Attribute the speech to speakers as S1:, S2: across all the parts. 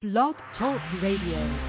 S1: Blog Talk Radio.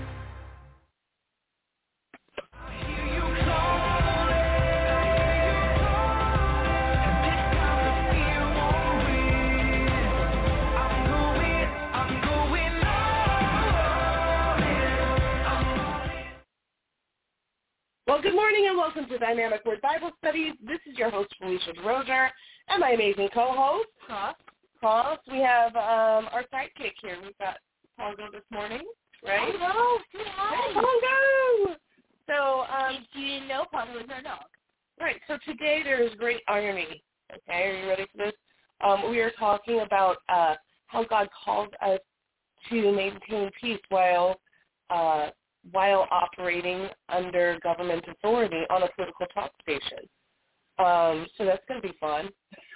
S2: Well, good morning and welcome to Dynamic Word Bible Studies. This is your host, Felicia DeRozier, and my amazing co-host, Cross. We have our sidekick here. We've got Pongo this morning, right?
S3: Hello, say hi.
S2: Hey, Pongo! So,
S3: if you didn't know, Pongo is our dog.
S2: Right, so today there is great irony. Okay, are you ready for this? We are talking about how God calls us to maintain peace while operating under government authority on a political talk station. So that's going to be fun.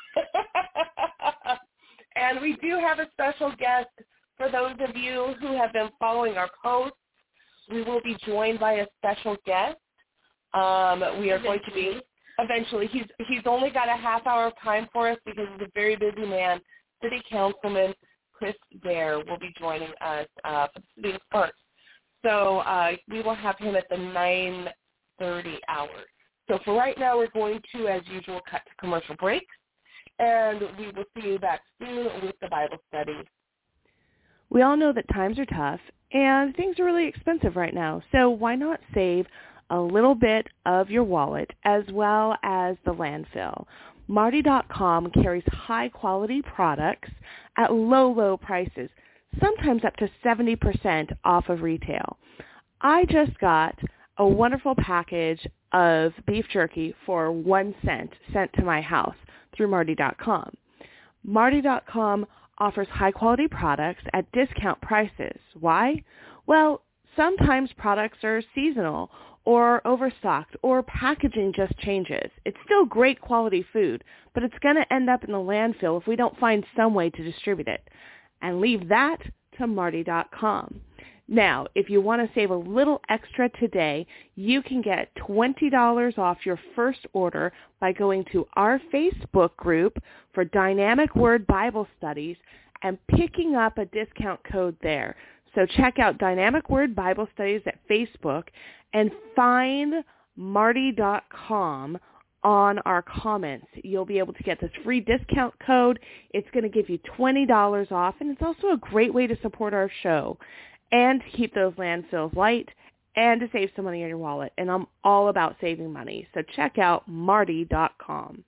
S2: And we do have a special guest for those of you who have been following our posts. We will be joined by a special guest. We are going to be, eventually, he's only got a half hour of time for us because he's a very busy man. City Councilman Chris Dare will be joining us for the City of Sparks. So we will have him at the 9:30 hour. So for right now, we're going to, as usual, cut to commercial breaks, and we will see you back soon with the Bible study.
S4: We all know that times are tough, and things are really expensive right now. So why not save a little bit of your wallet as well as the landfill? Marty.com carries high-quality products at low prices, sometimes up to 70% off of retail. I just got a wonderful package of beef jerky for 1 cent sent to my house through Marty.com. Marty.com offers high-quality products at discount prices. Why? Well, sometimes products are seasonal or overstocked or packaging just changes. It's still great quality food, but it's going to end up in the landfill if we don't find some way to distribute it. And leave that to Marty.com. Now, if you want to save a little extra today, you can get $20 off your first order by going to our Facebook group for Dynamic Word Bible Studies and picking up a discount code there. So check out Dynamic Word Bible Studies at Facebook and find Marty.com on our comments. You'll be able to get this free discount code. It's going to give you $20 off, and it's also a great way to support our show and to keep those landfills light and to save some money in your wallet. And I'm all about saving money. So check out Marty.com.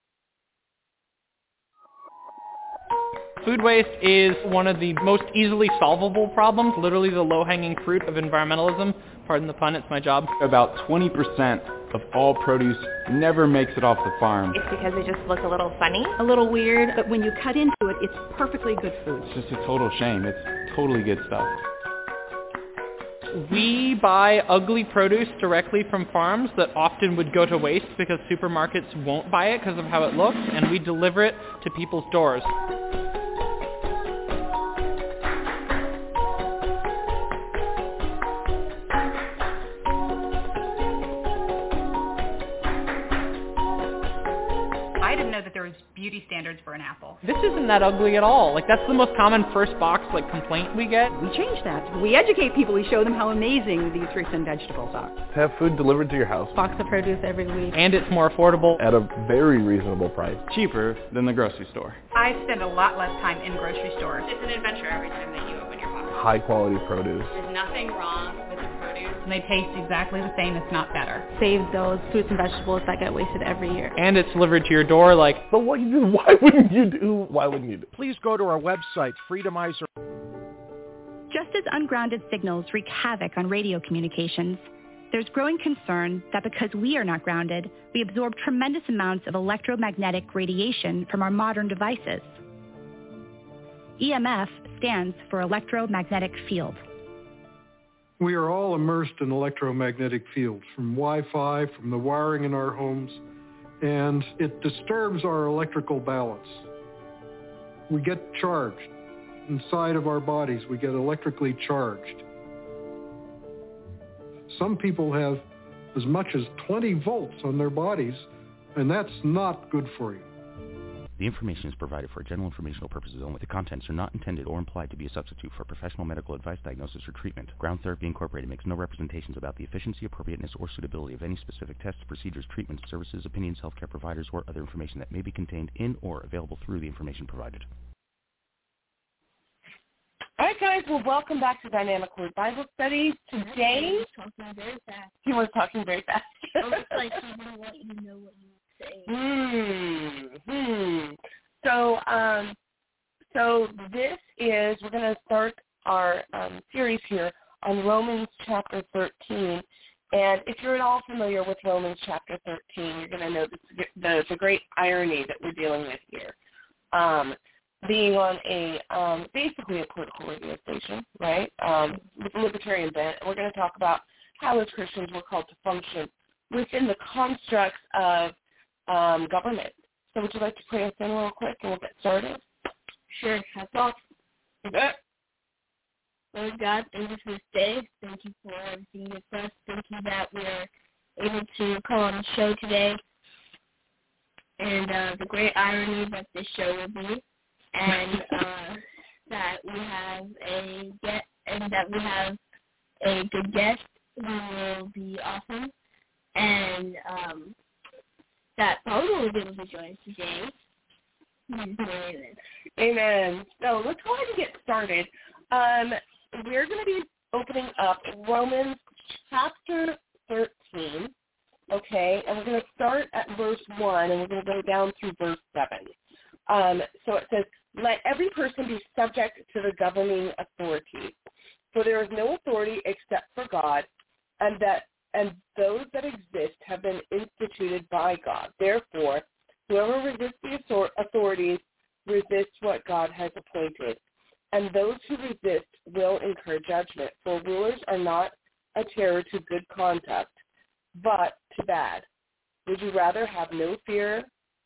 S5: Food waste is one of the most easily solvable problems, literally the low-hanging fruit of environmentalism. Pardon the pun, it's my job.
S6: About 20% of all produce never makes it off the farm.
S7: It's because they just look a little funny.
S1: A little weird, but when you cut into it, it's perfectly good food.
S6: It's just a total shame. It's totally good stuff.
S5: We buy ugly produce directly from farms that often would go to waste because supermarkets won't buy it because of how it looks, and we deliver it to people's doors.
S8: Beauty standards for an apple.
S5: This isn't that ugly at all. Like, that's the most common first box, complaint we get.
S9: We change that. We educate people. We show them how amazing these fruits and vegetables are.
S10: Have food delivered to your house.
S11: Box of produce every week.
S5: And it's more affordable.
S10: At a very reasonable price.
S6: Cheaper than the grocery store.
S8: I spend a lot less time in grocery stores.
S12: It's an adventure every time that you open your box.
S10: High quality produce.
S12: There's nothing wrong with the produce.
S8: And they taste exactly the same, if not better.
S11: Save those fruits and vegetables that get wasted every year.
S5: And it's delivered to your door
S10: But why wouldn't you do?
S13: Please go to our website, Freedomizer.
S14: Just as ungrounded signals wreak havoc on radio communications, there's growing concern that because we are not grounded, we absorb tremendous amounts of electromagnetic radiation from our modern devices. EMF stands for electromagnetic field.
S15: We are all immersed in electromagnetic fields, from Wi-Fi, from the wiring in our homes, and it disturbs our electrical balance. We get charged. Inside of our bodies, we get electrically charged. Some people have as much as 20 volts on their bodies, and that's not good for you.
S16: The information is provided for general informational purposes only. The contents are not intended or implied to be a substitute for professional medical advice, diagnosis, or treatment. Ground Therapy Incorporated makes no representations about the efficiency, appropriateness, or suitability of any specific tests, procedures, treatments, services, opinions, healthcare providers, or other information that may be contained in or available through the information provided.
S2: All right, guys. Well, welcome back to Dynamic Word Bible Study. Today, he was talking very fast.
S3: Almost like he didn't want you to know what you were saying.
S2: So this is, we're going to start our series here on Romans chapter 13. And if you're at all familiar with Romans chapter 13, you're going to know the great irony that we're dealing with here. Being on basically a political radio station, right, with a libertarian bent. And we're going to talk about how as Christians we're called to function within the constructs of government. So would you like to pray us in real quick and we'll get started?
S3: Sure. That's all. Lord God, thank you for this day. Thank you for everything with us. Thank you that we're able to come on the show today. And the great irony that this show will be. And that we have a good guest who will be awesome, and that Paul will be able to join us today.
S2: Amen. So let's go ahead and get started. We're going to be opening up Romans chapter 13, okay, and we're going to start at verse 1, and we're going to go down through verse 7. So it says, let every person be subject to the governing authority, for there is no authority except for God, and those that exist have been instituted by God. Therefore, whoever resists the authorities resists what God has appointed, and those who resist will incur judgment, for rulers are not a terror to good conduct, but to bad. Would you have no fear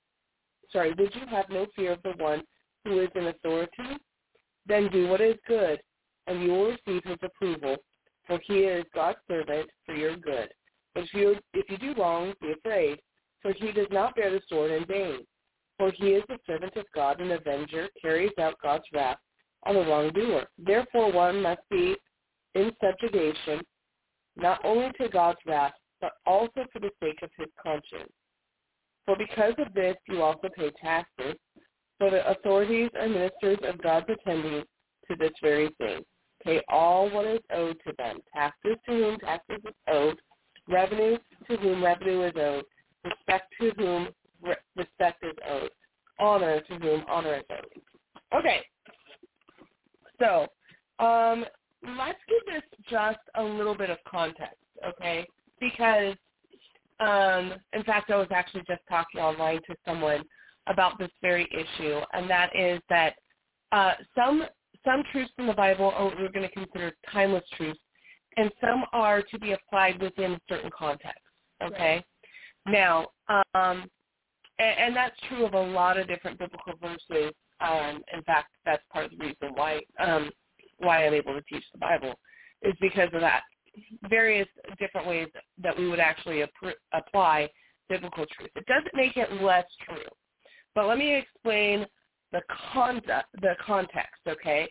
S2: of the one who is in authority? Then do what is good, and you will receive his approval, for he is God's servant for your good. But if you do wrong, be afraid, for he does not bear the sword in vain. For he is the servant of God, an avenger, carries out God's wrath on the wrongdoer. Therefore one must be in subjugation, not only to God's wrath, but also for the sake of his conscience. For because of this you also pay taxes, for the authorities are ministers of God's attending to this very thing. Pay all what is owed to them, taxes to whom taxes is owed, revenue to whom revenue is owed, respect to whom respect is owed, honor to whom honor is owed. Okay, so let's give this just a little bit of context, okay, because in fact, I was actually just talking online to someone about this very issue, and that is that some truths in the Bible are what we're going to consider timeless truths, and some are to be applied within certain contexts, okay? Right. Now, and that's true of a lot of different biblical verses. In fact, that's part of the reason why I'm able to teach the Bible is because of that. Various different ways that we would actually apply biblical truth. It doesn't make it less true. But let me explain the context, okay?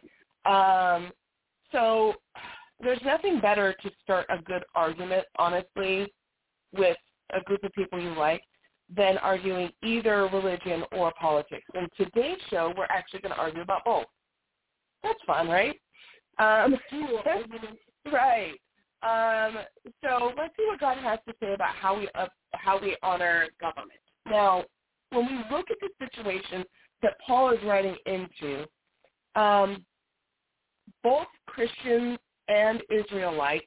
S2: So there's nothing better to start a good argument, honestly, with a group of people you like than arguing either religion or politics. In today's show, we're actually going to argue about both. That's fun, right? Right. So let's see what God has to say about how we honor government. Now, when we look at the situation that Paul is writing into, both Christians and Israelites,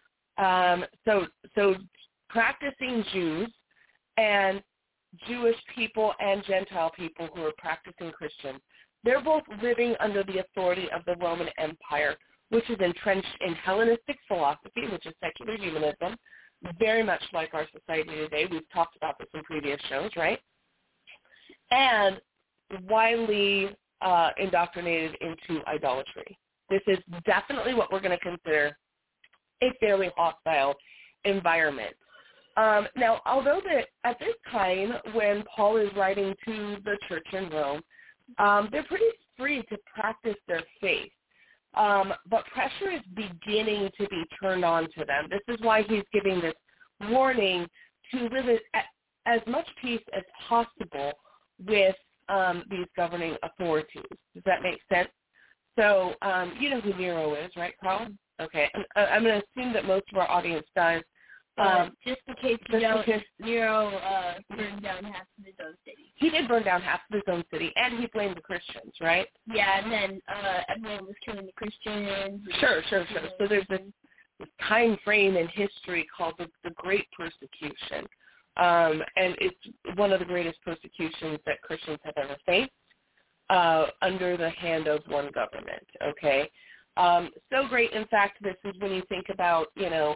S2: so practicing Jews and Jewish people and Gentile people who are practicing Christians, they're both living under the authority of the Roman Empire, which is entrenched in Hellenistic philosophy, which is secular humanism, very much like our society today. We've talked about this in previous shows, right? And widely indoctrinated into idolatry. This is definitely what we're going to consider a fairly hostile environment. Now, although at this time when Paul is writing to the church in Rome, they're pretty free to practice their faith. But pressure is beginning to be turned on to them. This is why he's giving this warning to live as much peace as possible with these governing authorities. Does that make sense? So you know who Nero is, right, Carl? Okay. I'm going to assume that most of our audience does.
S3: Just in case you don't, Nero burned down half of his own city.
S2: He did burn down half of his own city, and he blamed the Christians, right?
S3: Yeah, and then everyone was killing the Christians.
S2: Sure. So there's this time frame in history called the Great Persecution, and it's one of the greatest persecutions that Christians have ever faced under the hand of one government, okay? So great, in fact, this is when you think about,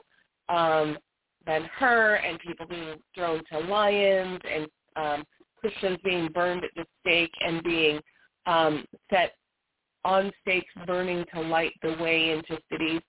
S2: Ben-Hur and people being thrown to lions and Christians being burned at the stake and being set on stakes burning to light the way into cities.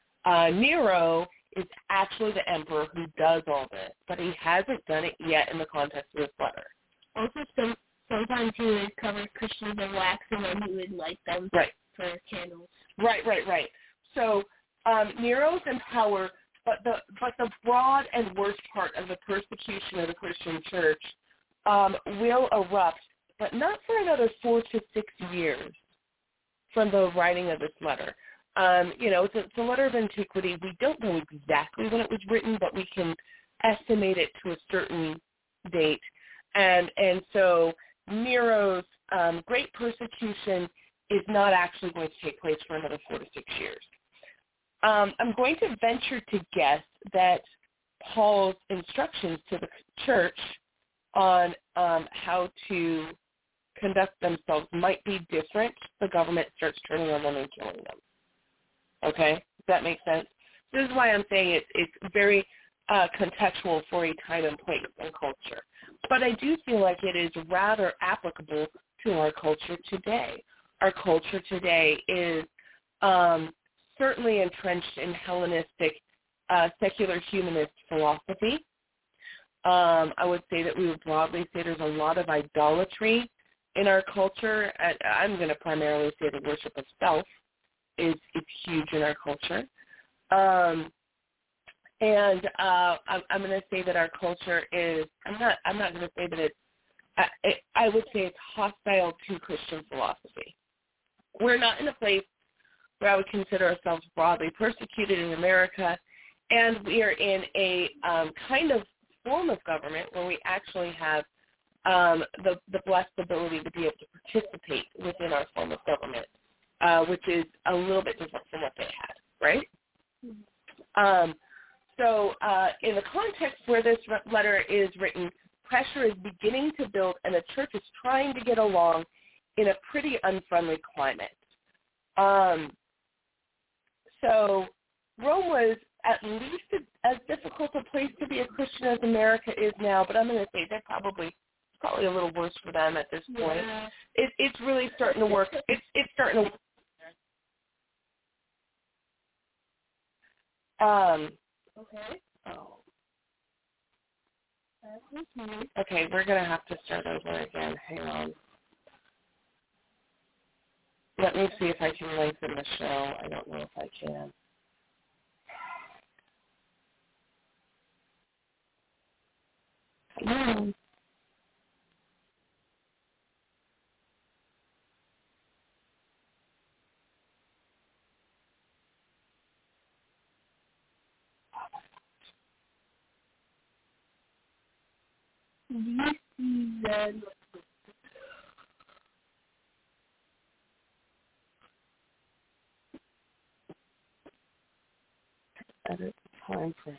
S2: Nero is actually the emperor who does all this, but he hasn't done it yet in the context of this letter.
S3: Also, sometimes he would cover Christians in wax and then he would light them for candles. Right.
S2: So Nero's in power, but the broad and worst part of the persecution of the Christian church will erupt, but not for another 4 to 6 years from the writing of this letter. It's a letter of antiquity. We don't know exactly when it was written, but we can estimate it to a certain date. And so Nero's great persecution is not actually going to take place for another 4 to 6 years. I'm going to venture to guess that Paul's instructions to the church on how to conduct themselves might be different. The government starts turning on them and killing them. Okay? Does that make sense? This is why I'm saying it's very contextual for a time and place and culture. But I do feel like it is rather applicable to our culture today. Our culture today is certainly entrenched in Hellenistic secular humanist philosophy. I would say that we would broadly say there's a lot of idolatry in our culture. I'm going to primarily say the worship of self is huge in our culture. I'm going to say that our culture is, I'm not going to say that it's, I would say it's hostile to Christian philosophy. We're not in a place where I would consider ourselves broadly persecuted in America, and we are in a kind of form of government where we actually have the blessed ability to be able to participate within our form of government, which is a little bit different from what they had, right? So in the context where this letter is written, pressure is beginning to build, and the church is trying to get along in a pretty unfriendly climate. So Rome was at least as difficult a place to be a Christian as America is now, but I'm going to say they're probably a little worse for them at this point.
S3: Yeah.
S2: It's really starting to work. It's starting to.
S3: Okay.
S2: Oh. Okay, we're going to have to start over again. Hang on. Let me see if I can lengthen the show. I don't know if I can. Come on. Edit time frame.